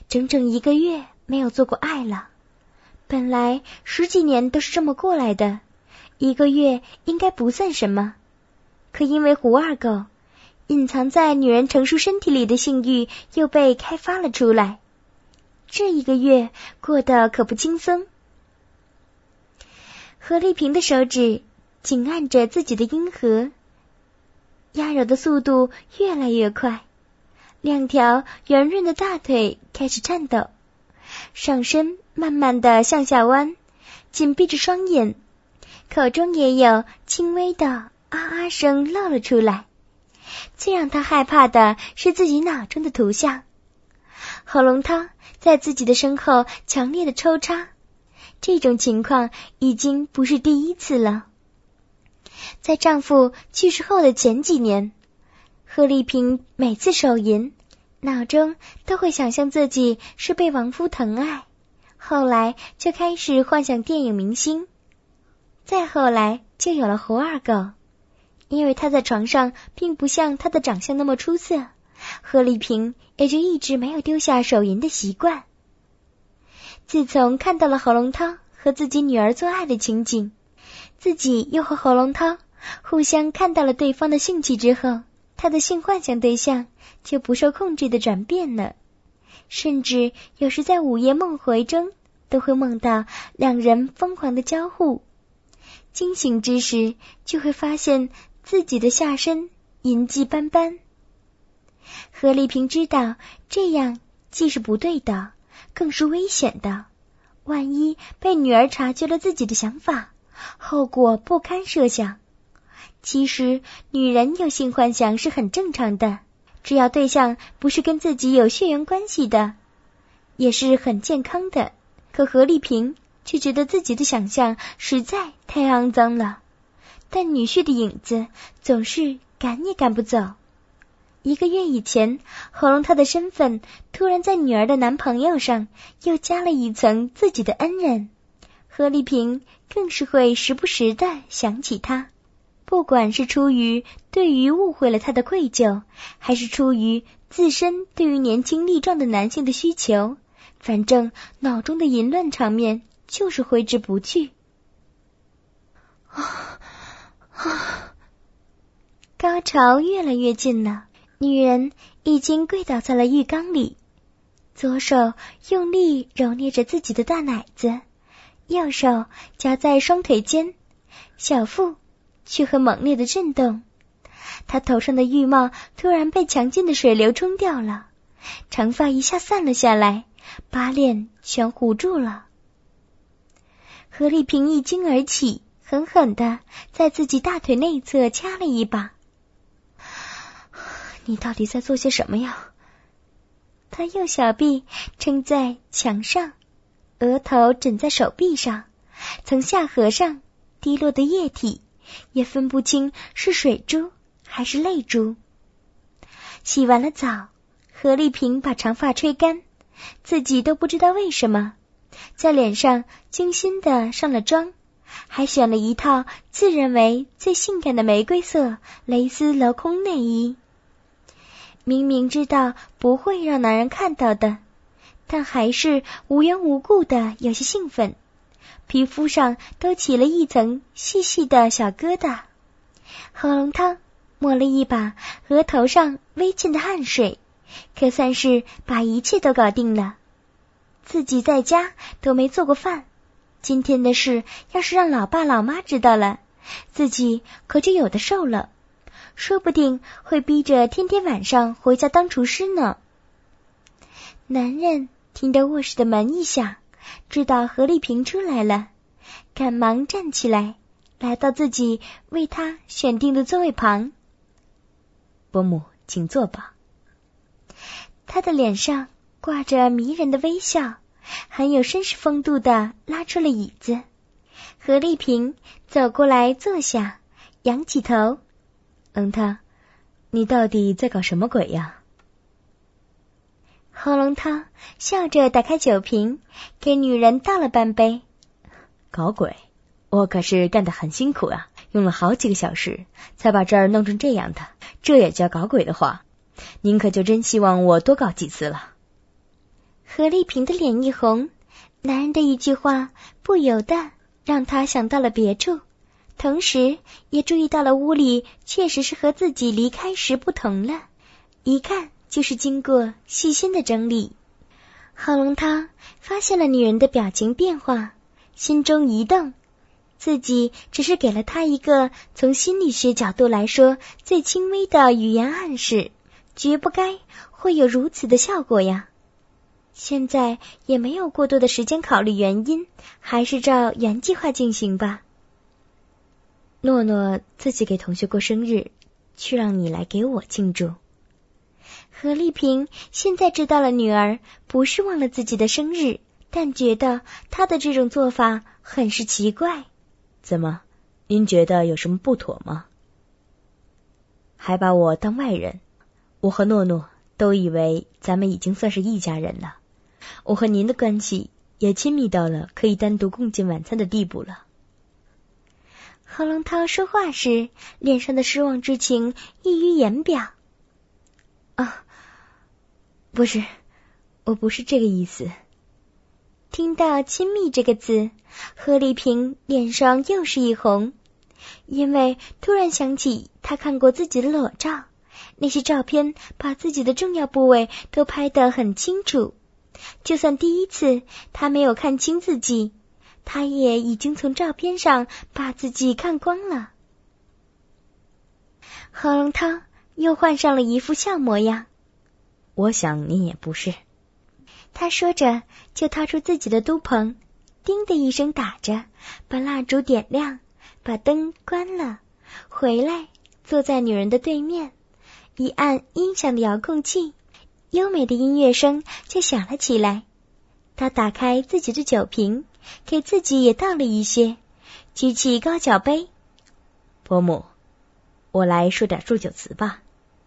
整整1个月没有做过爱了。本来10几年都是这么过来的，1个月应该不算什么。可因为胡二狗，隐藏在女人成熟身体里的性欲又被开发了出来。这1个月过得可不轻松。何丽萍的手指紧按着自己的阴核，压揉的速度越来越快，2条圆润的大腿开始颤抖，上身慢慢地向下弯，紧闭着双眼，口中也有轻微的啊啊声露了出来。最让他害怕的是自己脑中的图像，喉咙汤在自己的身后强烈的抽插，这种情况已经不是第1次了。在丈夫去世后的前几年，何丽萍每次手淫，脑中都会想象自己是被亡夫疼爱，后来就开始幻想电影明星，再后来就有了胡二狗。因为他在床上并不像他的长相那么出色，何丽萍也就一直没有丢下手淫的习惯。自从看到了侯龙涛和自己女儿做爱的情景，自己又和侯龙涛互相看到了对方的性器之后，他的性幻想对象就不受控制的转变了，甚至有时在午夜梦回中都会梦到2人疯狂的交互，惊醒之时就会发现自己的下身淫迹斑斑。何丽萍知道这样既是不对的，更是危险的，万一被女儿察觉了自己的想法，后果不堪设想。其实女人有性幻想是很正常的，只要对象不是跟自己有血缘关系的，也是很健康的。可何丽萍却觉得自己的想象实在太肮脏了，但女婿的影子总是赶也赶不走。1个月以前，喉咙他的身份突然在女儿的男朋友上又加了一层自己的恩人，何丽萍更是会时不时地想起他，不管是出于对于误会了他的愧疚，还是出于自身对于年轻力壮的男性的需求，反正脑中的淫乱场面就是挥之不去。高潮越来越近了，女人已经跪倒在了浴缸里，左手用力揉捏着自己的大奶子，右手夹在双腿间，小腹却很猛烈的震动。她头上的浴帽突然被强劲的水流冲掉了，长发一下散了下来，把脸全糊住了。何丽萍一惊而起，狠狠地在自己大腿内侧掐了一把。你到底在做些什么呀？他用小臂撑在墙上，额头枕在手臂上，从下颌上滴落的液体也分不清是水珠还是泪珠。洗完了澡，何丽萍把长发吹干，自己都不知道为什么，在脸上精心地上了妆，还选了一套自认为最性感的玫瑰色蕾丝镂空内衣。明明知道不会让男人看到的，但还是无缘无故的有些兴奋，皮肤上都起了一层细细的小疙瘩。喉咙汤抹了一把额头上微沁的汗水，可算是把一切都搞定了。自己在家都没做过饭，今天的事要是让老爸老妈知道了，自己可就有的受了，说不定会逼着天天晚上回家当厨师呢。男人听到卧室的门一响，知道何丽萍出来了，赶忙站起来，来到自己为他选定的座位旁。 伯母，请坐吧。 他的脸上挂着迷人的微笑，很有绅士风度地拉出了椅子。何丽萍走过来坐下，仰起头。 龙涛，你到底在搞什么鬼呀？ 侯龙涛笑着打开酒瓶，给女人倒了半杯。 搞鬼？我可是干得很辛苦啊，用了好几个小时才把这儿弄成这样的，这也叫搞鬼的话，您可就真希望我多搞几次了。 何丽萍的脸一红，男人的一句话不由得让她想到了别处，同时也注意到了屋里确实是和自己离开时不同了，一看就是经过细心的整理。郝龙涛发现了女人的表情变化，心中一动，自己只是给了她一个从心理学角度来说最轻微的语言暗示，绝不该会有如此的效果呀。现在也没有过多的时间考虑原因，还是照原计划进行吧。 诺诺自己给同学过生日，却让你来给我庆祝。 何丽萍现在知道了女儿不是忘了自己的生日，但觉得她的这种做法很是奇怪。 怎么，您觉得有什么不妥吗？还把我当外人，我和诺诺都以为咱们已经算是一家人了，我和您的关系也亲密到了可以单独共进晚餐的地步了。 何龙涛说话时，脸上的失望之情溢于言表。 不是，我不是这个意思。 听到亲密这个字，何丽萍脸上又是一红，因为突然想起她看过自己的裸照，那些照片把自己的重要部位都拍得很清楚，就算第一次她没有看清自己，她也已经从照片上把自己看光了。何龙涛又换上了一副笑模样。 我想你也不是。 他说着就掏出自己的嘟棚，叮的一声打着，把蜡烛点亮，把灯关了，回来坐在女人的对面，一按音响的遥控器，优美的音乐声就响了起来。他打开自己的酒瓶，给自己也倒了一些，举起高脚杯。 伯母，我来说点祝酒词吧。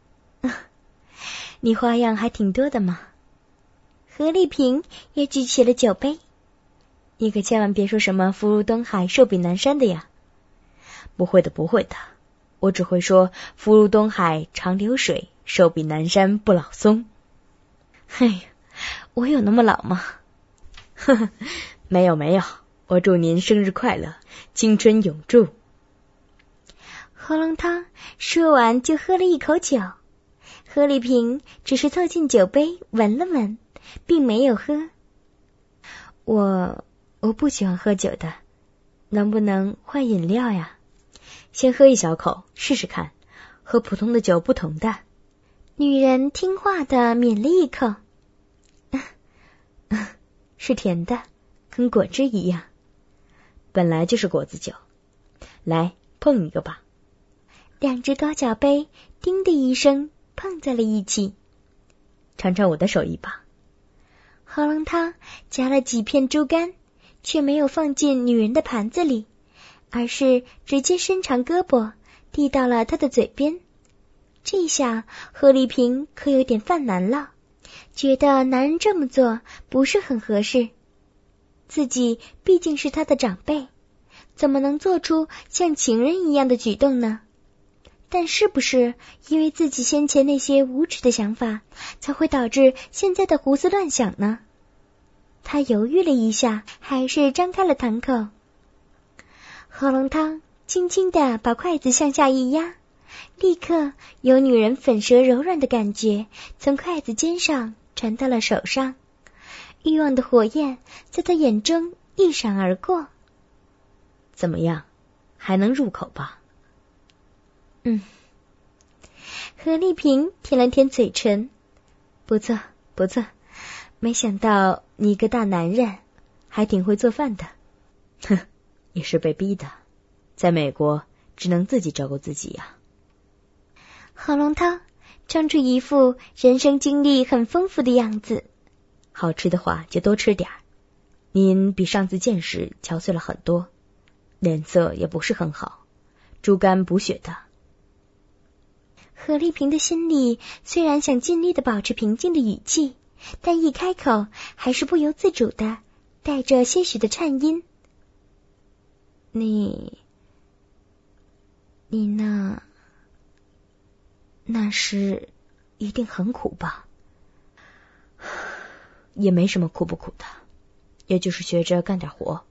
你花样还挺多的嘛。何丽萍也举起了酒杯。 你可千万别说什么福如东海寿比南山的呀。不会的不会的，我只会说福如东海长流水，寿比南山不老松。 哎呀，我有那么老吗？ 呵呵，没有没有，我祝您生日快乐，青春永驻。 何龙涛说完就喝了一口酒，何丽萍只是凑近酒杯闻了闻，并没有喝。 我不喜欢喝酒的，能不能换饮料呀？先喝一小口试试看，和普通的酒不同的。 女人听话的抿了一口， 是甜的，跟果汁一样。本来就是果子酒。来，碰一个吧。 两只高脚杯叮的一声碰在了一起。 尝尝我的手艺吧。 何龙涛夹了几片猪肝，却没有放进女人的盘子里，而是直接伸长胳膊递到了她的嘴边。这下何丽萍可有点犯难了，觉得男人这么做不是很合适。自己毕竟是他的长辈，怎么能做出像情人一样的举动呢？但是不是因为自己先前那些无耻的想法，才会导致现在的胡思乱想呢？他犹豫了一下，还是张开了堂口。何龙涛轻轻地把筷子向下一压，立刻有女人粉舌柔软的感觉从筷子尖上传到了手上，欲望的火焰在他眼中一闪而过。 怎么样，还能入口吧？ 何丽萍舔了舔嘴唇， 不错不错，没想到你一个大男人还挺会做饭的。哼，也是被逼的，在美国只能自己照顾自己呀。 何龙涛装出一副人生经历很丰富的样子。 好吃的话就多吃点儿。您比上次见时憔悴了很多，脸色也不是很好，猪肝补血的。 何丽萍的心里虽然想尽力的保持平静的语气，但一开口还是不由自主的带着些许的颤音。你那时一定很苦吧？ 也没什么苦不苦的，也就是学着干点活。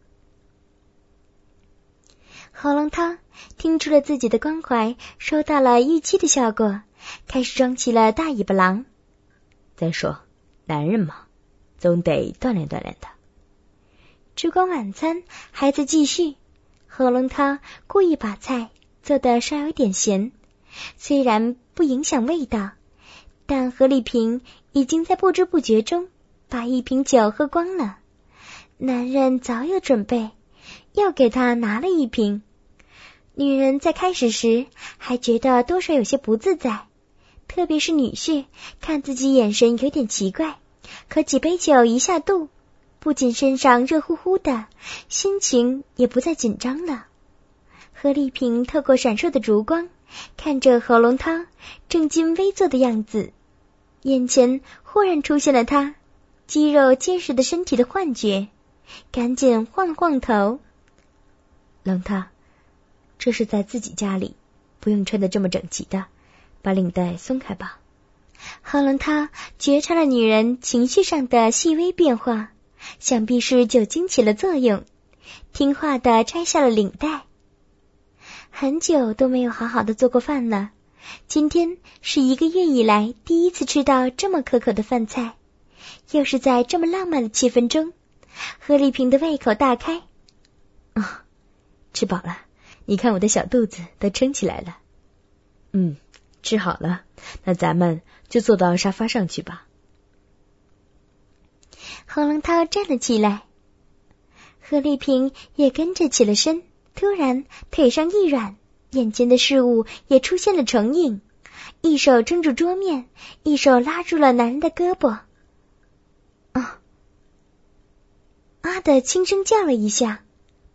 喉咙汤听出了自己的关怀收到了预期的效果，开始装起了大尾巴狼。 再说，男人嘛，总得锻炼锻炼的。 烛光晚餐还在继续，喉咙汤故意把菜做得稍有点咸，虽然不影响味道，但何丽萍已经在不知不觉中把一瓶酒喝光了。男人早有准备，又给他拿了一瓶。女人在开始时还觉得多少有些不自在，特别是女婿看自己眼神有点奇怪，可几杯酒一下肚，不仅身上热乎乎的，心情也不再紧张了。何丽萍透过闪烁的烛光看着喉咙汤正襟危坐的样子，眼前忽然出现了他肌肉结实的身体的幻觉，赶紧晃了晃头。 冷汤，这是在自己家里，不用穿得这么整齐的，把领带松开吧。 喉咙汤觉察了女人情绪上的细微变化，想必是酒精起了作用，听话地摘下了领带。很久都没有好好的做过饭了，今天是1个月以来第一次吃到这么可口的饭菜，又是在这么浪漫的气氛中，何丽萍的胃口大开。 吃饱了，你看我的小肚子都撑起来了。吃好了，那咱们就坐到沙发上去吧。 喉咙涛站了起来，何丽萍也跟着起了身，突然腿上一软，眼前的事物也出现了重影，一手撑住桌面，一手拉住了男人的胳膊。的轻声叫了一下。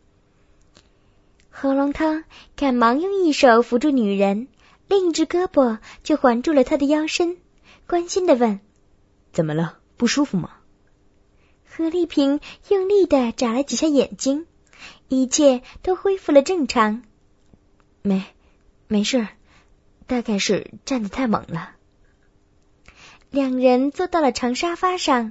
喉咙汤赶忙用一手扶住女人，另一只胳膊就环住了她的腰身，关心地问： 怎么了？不舒服吗？ 何丽萍用力地眨了几下眼睛，一切都恢复了正常。 没事，大概是站得太猛了。 两人坐到了长沙发上。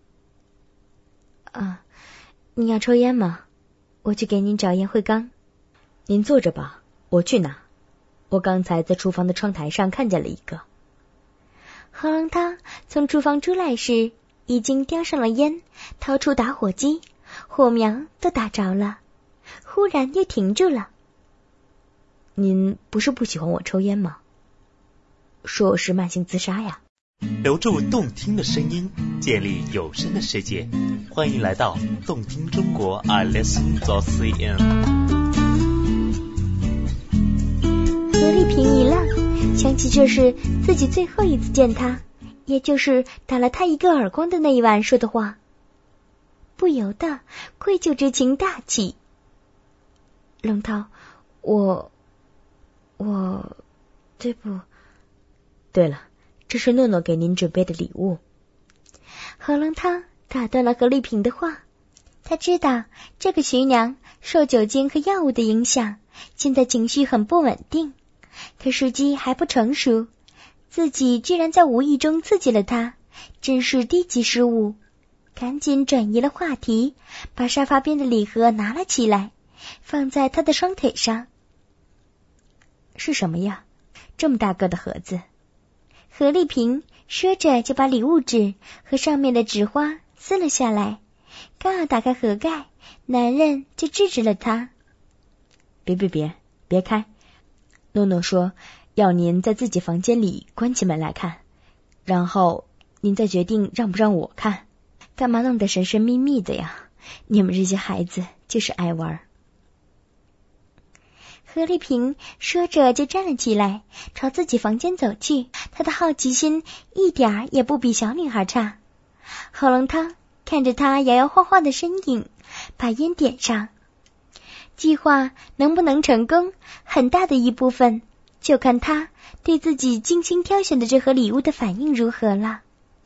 你要抽烟吗？我去给您找烟灰缸。您坐着吧，我去拿。我刚才在厨房的窗台上看见了一个。 喉咙汤从厨房出来时，已经叼上了烟，掏出打火机，火苗都打着了，忽然又停住了。 您不是不喜欢我抽烟吗？说我是慢性自杀呀。 留住动听的声音，建立有声的世界，欢迎来到动听中国 iListen.cn。 何丽萍一愣，想起这是自己最后一次见他，也就是打了他一个耳光的那一晚说的话，不由得愧疚之情大起。 龙涛，我对了，这是诺诺给您准备的礼物。 何龙汤打断了何丽萍的话，他知道这个徐娘受酒精和药物的影响，现在情绪很不稳定，可时机还不成熟，自己居然在无意中刺激了她，真是低级失误。赶紧转移了话题，把沙发边的礼盒拿了起来，放在她的双腿上。 是什么呀？这么大个的盒子？ 何丽萍说着就把礼物纸和上面的纸花撕了下来，刚要打开盒盖，男人就制止了她。 别开！诺诺说要您在自己房间里关起门来看，然后您再决定让不让我看。干嘛弄得神神秘秘的呀？你们这些孩子就是爱玩。 何丽萍说着就站了起来，朝自己房间走去，她的好奇心一点儿也不比小女孩差。喉咙汤看着她摇摇晃晃的身影，把烟点上。计划能不能成功，很大的一部分就看她对自己精心挑选的这盒礼物的反应如何了。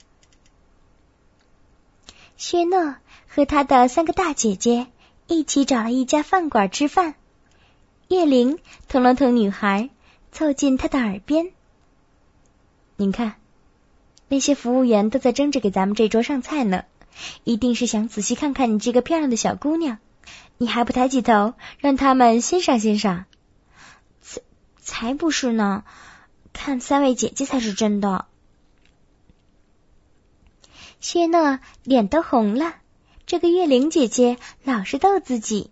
薛诺和他的3个大姐姐一起找了一家饭馆吃饭。叶玲捅了捅女孩，凑近她的耳边。 您看， 那些服务员都在争着给咱们这桌上菜呢，一定是想仔细看看你这个漂亮的小姑娘，你还不抬起头让他们欣赏欣赏？才不是呢，看3位姐姐才是真的。谢娜脸都红了，这个月玲姐姐老是逗自己。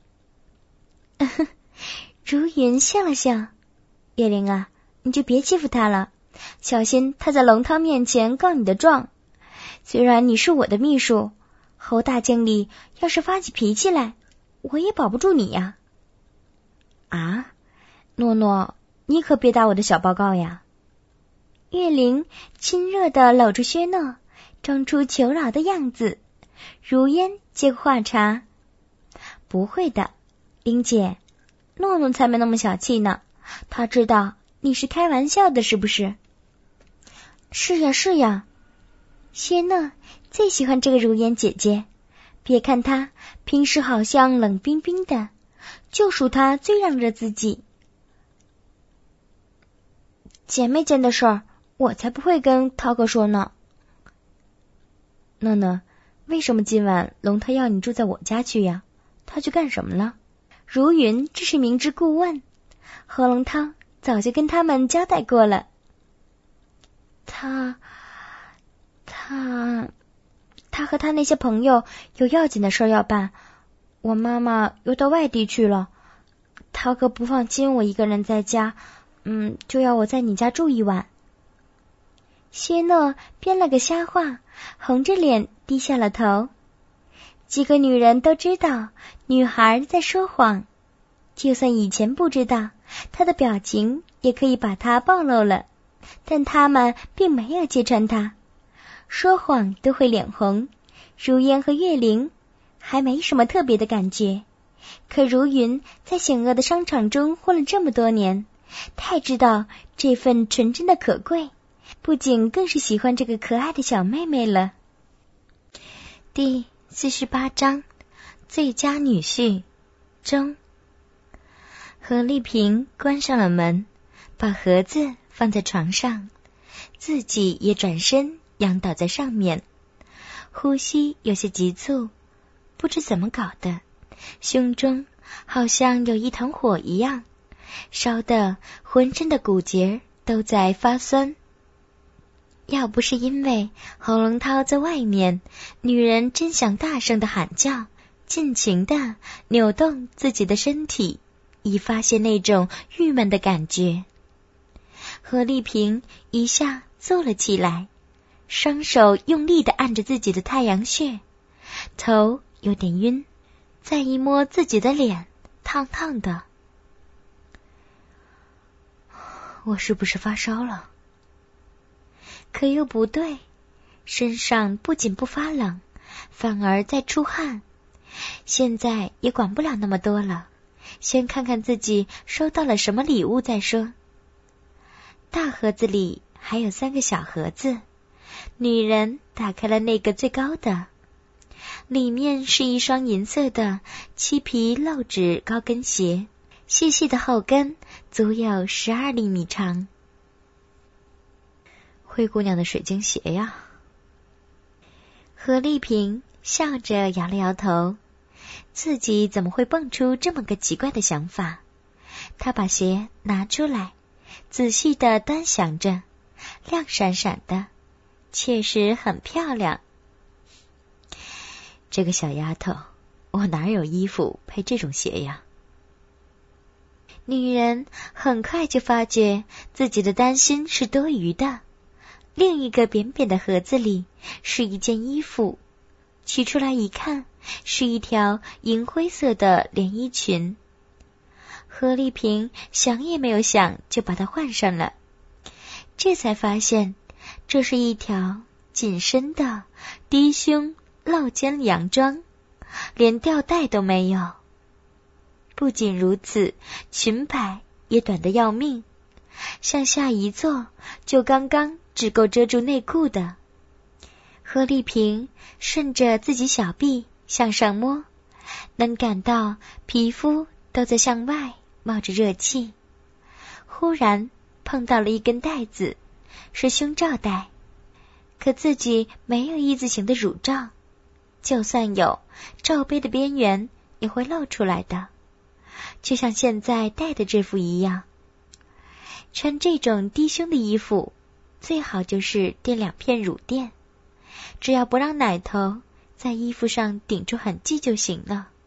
如云笑了笑，月玲啊，你就别欺负她了，小心她在龙涛面前告你的状。虽然你是我的秘书，侯大经理要是发起脾气来，我也保不住你呀。啊，诺诺，你可别打我的小报告呀。月玲亲热地搂住薛诺，装出求饶的样子。如烟接过话茬，不会的，玲姐，诺诺才没那么小气呢，他知道你是开玩笑的，是不是？是呀是呀，薛诺最喜欢这个如烟姐姐，别看她平时好像冷冰冰的，就属她最让着自己。姐妹间的事儿，我才不会跟涛哥说呢。诺诺，为什么今晚龙涛要你住在我家去呀？他去干什么了？如云这是明知故问，何龙涛早就跟他们交代过了。他和他那些朋友有要紧的事要办，我妈妈又到外地去了，涛哥不放心我一个人在家，就要我在你家住一晚。薛诺编了个瞎话，红着脸低下了头。几个女人都知道女孩在说谎，就算以前不知道，她的表情也可以把她暴露了，但她们并没有揭穿她。说谎都会脸红，如烟和月玲还没什么特别的感觉，可如云在险恶的商场中混了这么多年，太知道这份纯真的可贵，不仅更是喜欢这个可爱的小妹妹了。第48章最佳女婿中。何丽萍关上了门，把盒子放在床上，自己也转身仰倒在上面，呼吸有些急促，不知怎么搞的，胸中好像有一团火一样，烧得浑身的骨节都在发酸。要不是因为侯龙涛在外面，女人真想大声地喊叫，尽情地扭动自己的身体，以发泄那种郁闷的感觉。何丽萍一下坐了起来，双手用力地按着自己的太阳穴，头有点晕，再一摸自己的脸，烫烫的。我是不是发烧了？可又不对，身上不仅不发冷，反而在出汗。现在也管不了那么多了，先看看自己收到了什么礼物再说。大盒子里还有3个小盒子，女人打开了那个最高的，里面是一双银色的漆皮露趾高跟鞋，细细的后跟足有12厘米长。灰姑娘的水晶鞋呀。何丽萍笑着摇了摇头，自己怎么会蹦出这么个奇怪的想法？她把鞋拿出来，仔细地端详着，亮闪闪的，确实很漂亮。这个小丫头，我哪有衣服配这种鞋呀？女人很快就发觉自己的担心是多余的。另一个扁扁的盒子里是一件衣服，取出来一看，是一条银灰色的连衣裙。何丽萍想也没有想就把它换上了，这才发现这是一条紧身的低胸露肩洋装，连吊带都没有。不仅如此，裙摆也短得要命，向下一坐就刚刚只够遮住内裤的。何丽萍顺着自己小臂向上摸，能感到皮肤都在向外冒着热气。忽然碰到了一根带子，是胸罩带， 可自己没有一字形的乳罩，就算有，罩杯的边缘也会露出来的，就像现在戴的这副一样。穿这种低胸的衣服，最好就是垫2片乳垫，只要不让奶头在衣服上顶住痕迹就行了。